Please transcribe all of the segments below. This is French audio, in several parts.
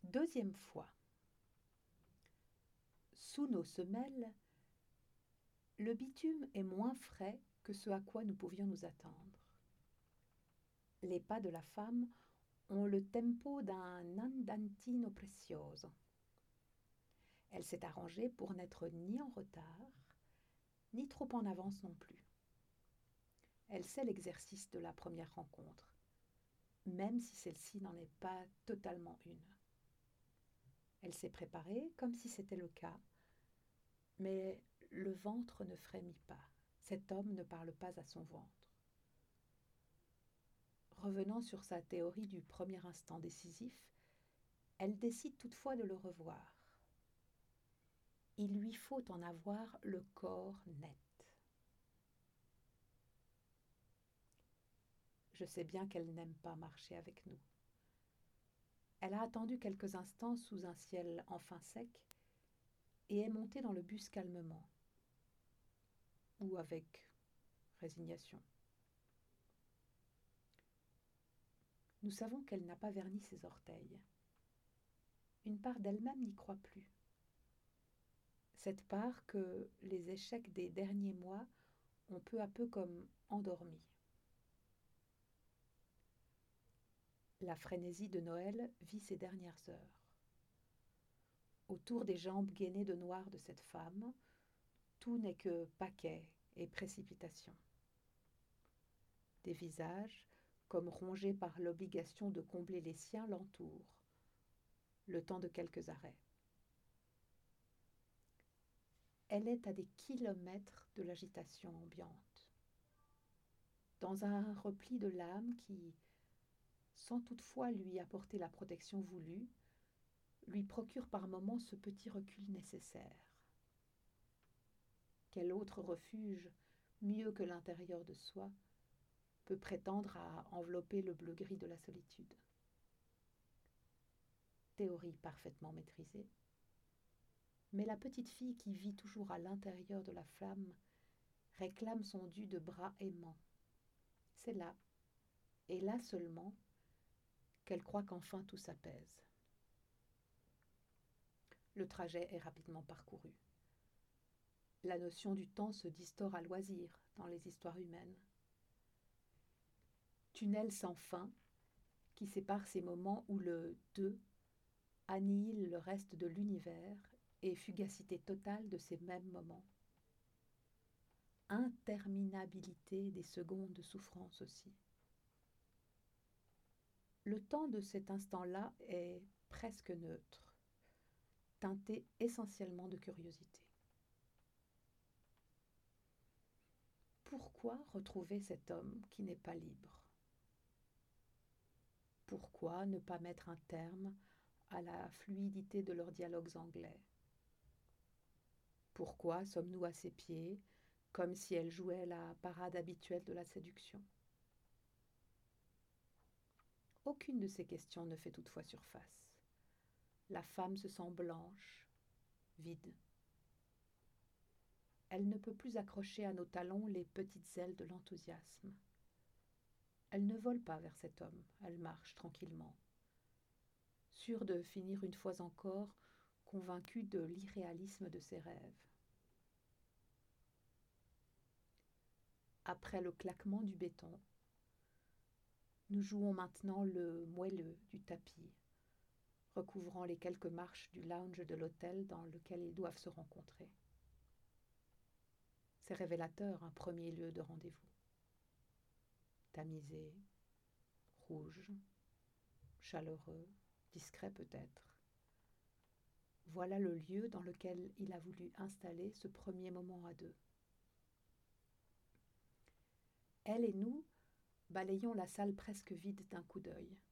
Deuxième fois. Sous nos semelles, le bitume est moins frais que ce à quoi nous pouvions nous attendre. Les pas de la femme ont le tempo d'un andantino prezioso. Elle s'est arrangée pour n'être ni en retard, ni trop en avance non plus. Elle sait l'exercice de la première rencontre, même si celle-ci n'en est pas totalement une. Elle s'est préparée comme si c'était le cas, mais le ventre ne frémit pas. Cet homme ne parle pas à son ventre. Revenant sur sa théorie du premier instant décisif, elle décide toutefois de le revoir. Il lui faut en avoir le corps net. Je sais bien qu'elle n'aime pas marcher avec nous. Elle a attendu quelques instants sous un ciel enfin sec et est montée dans le bus calmement, ou avec résignation. Nous savons qu'elle n'a pas verni ses orteils. Une part d'elle-même n'y croit plus. Cette part que les échecs des derniers mois ont peu à peu comme endormie. La frénésie de Noël vit ses dernières heures. Autour des jambes gainées de noir de cette femme, tout n'est que paquet et précipitation. Des visages, comme rongés par l'obligation de combler les siens, l'entourent, le temps de quelques arrêts. Elle est à des kilomètres de l'agitation ambiante, dans un repli de l'âme qui, sans toutefois lui apporter la protection voulue, lui procure par moments ce petit recul nécessaire. Quel autre refuge, mieux que l'intérieur de soi, peut prétendre à envelopper le bleu-gris de la solitude? Théorie parfaitement maîtrisée, mais la petite fille qui vit toujours à l'intérieur de la flamme réclame son dû de bras aimants. C'est là, et là seulement, qu'elle croit qu'enfin tout s'apaise. Le trajet est rapidement parcouru. La notion du temps se distord à loisir dans les histoires humaines. Tunnel sans fin qui sépare ces moments où le deux annihile le reste de l'univers et fugacité totale de ces mêmes moments. Interminabilité des secondes de souffrance aussi. Le temps de cet instant-là est presque neutre, teinté essentiellement de curiosité. Pourquoi retrouver cet homme qui n'est pas libre? Pourquoi ne pas mettre un terme à la fluidité de leurs dialogues anglais? Pourquoi sommes-nous à ses pieds, comme si elle jouait la parade habituelle de la séduction? Aucune de ces questions ne fait toutefois surface. La femme se sent blanche, vide. Elle ne peut plus accrocher à nos talons les petites ailes de l'enthousiasme. Elle ne vole pas vers cet homme, elle marche tranquillement, sûre de finir une fois encore convaincue de l'irréalisme de ses rêves. Après le claquement du béton, nous jouons maintenant le moelleux du tapis, recouvrant les quelques marches du lounge de l'hôtel dans lequel ils doivent se rencontrer. C'est révélateur, un premier lieu de rendez-vous. Tamisé, rouge, chaleureux, discret peut-être. Voilà le lieu dans lequel il a voulu installer ce premier moment à deux. Elle et nous balayons la salle presque vide d'un coup d'œil.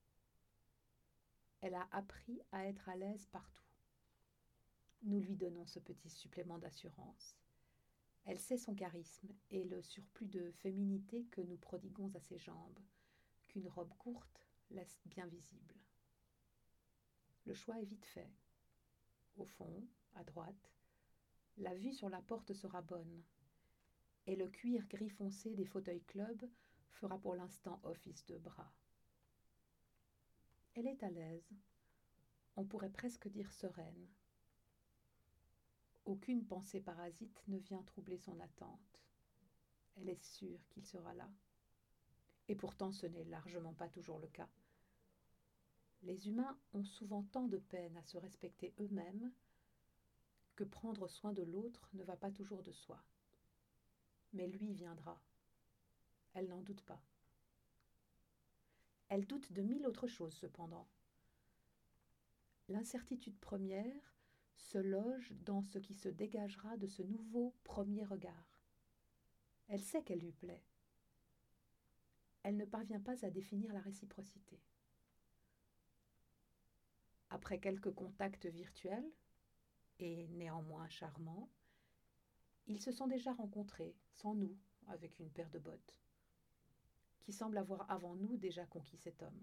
Elle a appris à être à l'aise partout. Nous lui donnons ce petit supplément d'assurance. Elle sait son charisme et le surplus de féminité que nous prodiguons à ses jambes, qu'une robe courte laisse bien visible. Le choix est vite fait. Au fond, à droite, la vue sur la porte sera bonne, et le cuir gris foncé des fauteuils club fera pour l'instant office de bras. Elle est à l'aise, on pourrait presque dire sereine. Aucune pensée parasite ne vient troubler son attente. Elle est sûre qu'il sera là. Et pourtant ce n'est largement pas toujours le cas. Les humains ont souvent tant de peine à se respecter eux-mêmes que prendre soin de l'autre ne va pas toujours de soi. Mais lui viendra. Elle n'en doute pas. Elle doute de 1000 autres choses cependant. L'incertitude première se loge dans ce qui se dégagera de ce nouveau premier regard. Elle sait qu'elle lui plaît. Elle ne parvient pas à définir la réciprocité. Après quelques contacts virtuels, et néanmoins charmants, ils se sont déjà rencontrés, sans nous, avec une paire de bottes, qui semble avoir avant nous déjà conquis cet homme.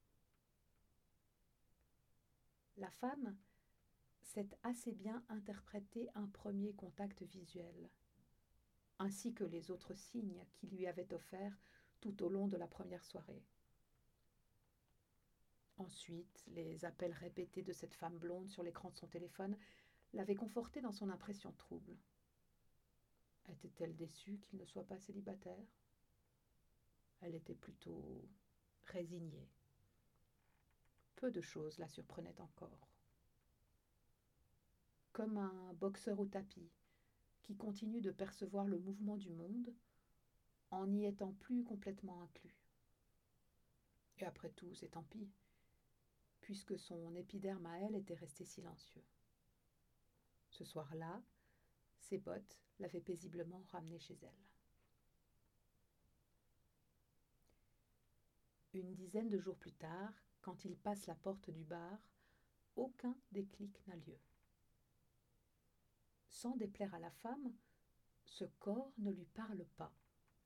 La femme sait assez bien interpréter un premier contact visuel, ainsi que les autres signes qui lui avaient offert tout au long de la première soirée. Ensuite, les appels répétés de cette femme blonde sur l'écran de son téléphone l'avaient confortée dans son impression trouble. Était-elle déçue qu'il ne soit pas célibataire ? Elle était plutôt résignée. Peu de choses la surprenaient encore. Comme un boxeur au tapis qui continue de percevoir le mouvement du monde en n'y étant plus complètement inclus. Et après tout, c'est tant pis, puisque son épiderme à elle était resté silencieux. Ce soir-là, ses bottes l'avaient paisiblement ramenée chez elle. Une dizaine de jours plus tard, quand il passe la porte du bar, aucun déclic n'a lieu. Sans déplaire à la femme, ce corps ne lui parle pas.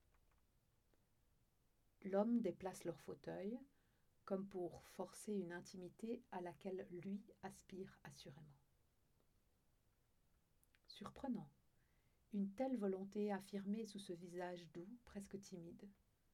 L'homme déplace leur fauteuil, comme pour forcer une intimité à laquelle lui aspire assurément. Surprenant, une telle volonté affirmée sous ce visage doux, presque timide.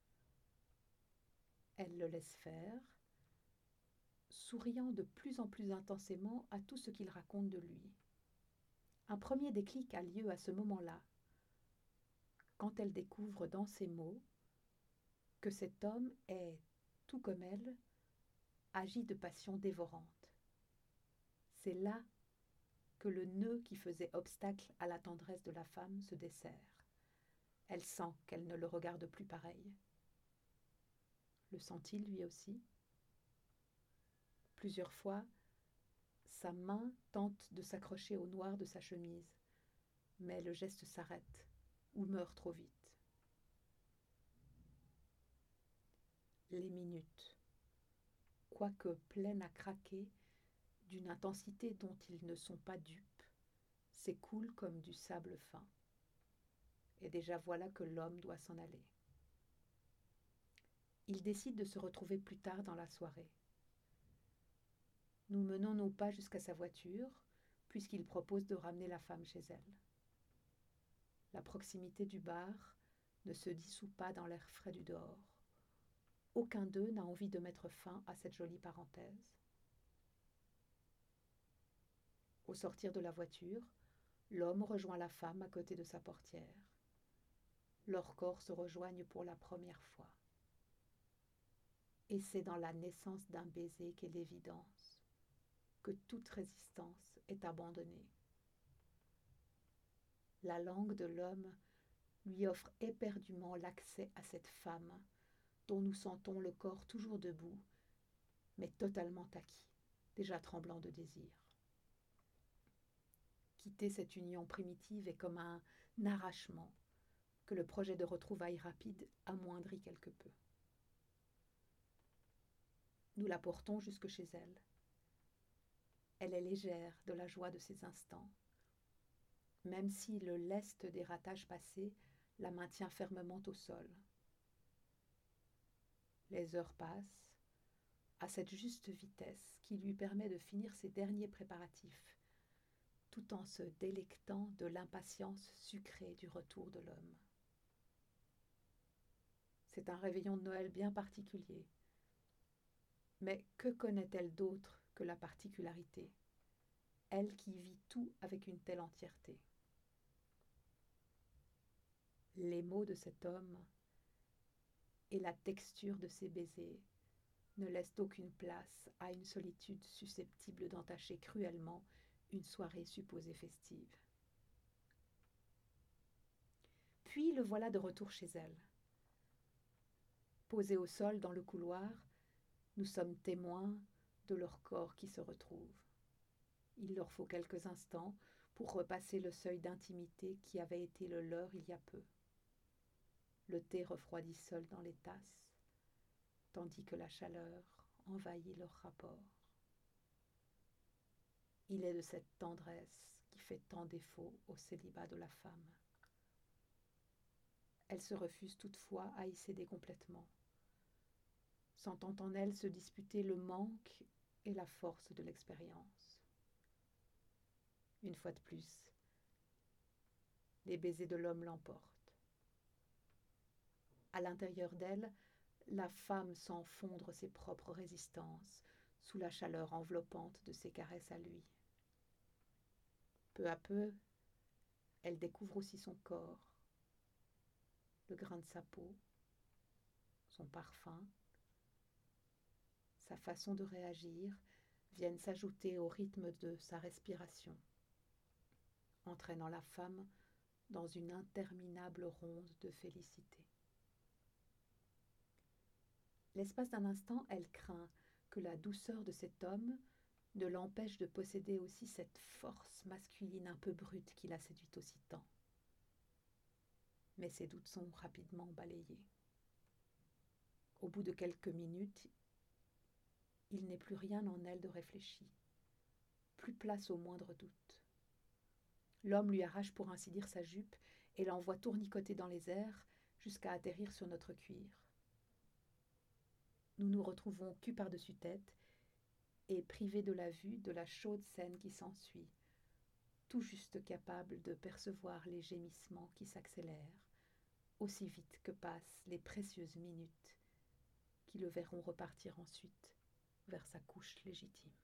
Elle le laisse faire, souriant de plus en plus intensément à tout ce qu'il raconte de lui. Un premier déclic a lieu à ce moment-là, quand elle découvre dans ses mots que cet homme est, tout comme elle, agi de passion dévorante. C'est là que le nœud qui faisait obstacle à la tendresse de la femme se desserre. Elle sent qu'elle ne le regarde plus pareil. Le sent-il lui aussi ? Plusieurs fois, sa main tente de s'accrocher au noir de sa chemise, mais le geste s'arrête ou meurt trop vite. Les minutes, quoique pleines à craquer d'une intensité dont ils ne sont pas dupes, s'écoulent comme du sable fin. Et déjà voilà que l'homme doit s'en aller. Ils décident de se retrouver plus tard dans la soirée. Nous menons nos pas jusqu'à sa voiture, puisqu'il propose de ramener la femme chez elle. La proximité du bar ne se dissout pas dans l'air frais du dehors. Aucun d'eux n'a envie de mettre fin à cette jolie parenthèse. Au sortir de la voiture, l'homme rejoint la femme à côté de sa portière. Leurs corps se rejoignent pour la première fois. Et c'est dans la naissance d'un baiser qu'est l'évidence, que toute résistance est abandonnée. La langue de l'homme lui offre éperdument l'accès à cette femme dont nous sentons le corps toujours debout, mais totalement acquis, déjà tremblant de désir. Quitter cette union primitive est comme un arrachement que le projet de retrouvailles rapide amoindrit quelque peu. Nous la portons jusque chez elle. Elle est légère de la joie de ces instants, même si le lest des ratages passés la maintient fermement au sol. Les heures passent à cette juste vitesse qui lui permet de finir ses derniers préparatifs, tout en se délectant de l'impatience sucrée du retour de l'homme. C'est un réveillon de Noël bien particulier. Mais que connaît-elle d'autre que que la particularité, elle qui vit tout avec une telle entièreté. Les mots de cet homme et la texture de ses baisers ne laissent aucune place à une solitude susceptible d'entacher cruellement une soirée supposée festive. Puis le voilà de retour chez elle. Posés au sol dans le couloir, nous sommes témoins de leur corps qui se retrouvent. Il leur faut quelques instants pour repasser le seuil d'intimité qui avait été le leur il y a peu. Le thé refroidit seul dans les tasses, tandis que la chaleur envahit leur rapport. Il est de cette tendresse qui fait tant défaut au célibat de la femme. Elle se refuse toutefois à y céder complètement, sentant en elle se disputer le manque et la force de l'expérience. Une fois de plus, les baisers de l'homme l'emportent. À l'intérieur d'elle, la femme sent fondre ses propres résistances sous la chaleur enveloppante de ses caresses à lui. Peu à peu, elle découvre aussi son corps, le grain de sa peau, son parfum, sa façon de réagir viennent s'ajouter au rythme de sa respiration, entraînant la femme dans une interminable ronde de félicité. L'espace d'un instant, elle craint que la douceur de cet homme ne l'empêche de posséder aussi cette force masculine un peu brute qui la séduit aussi tant. Mais ses doutes sont rapidement balayés. Au bout de quelques minutes, il n'est plus rien en elle de réfléchi, plus place au moindre doute. L'homme lui arrache pour ainsi dire sa jupe et l'envoie tournicoter dans les airs jusqu'à atterrir sur notre cuir. Nous nous retrouvons cul par-dessus tête et privés de la vue de la chaude scène qui s'ensuit, tout juste capables de percevoir les gémissements qui s'accélèrent, aussi vite que passent les précieuses minutes qui le verront repartir ensuite vers sa couche légitime.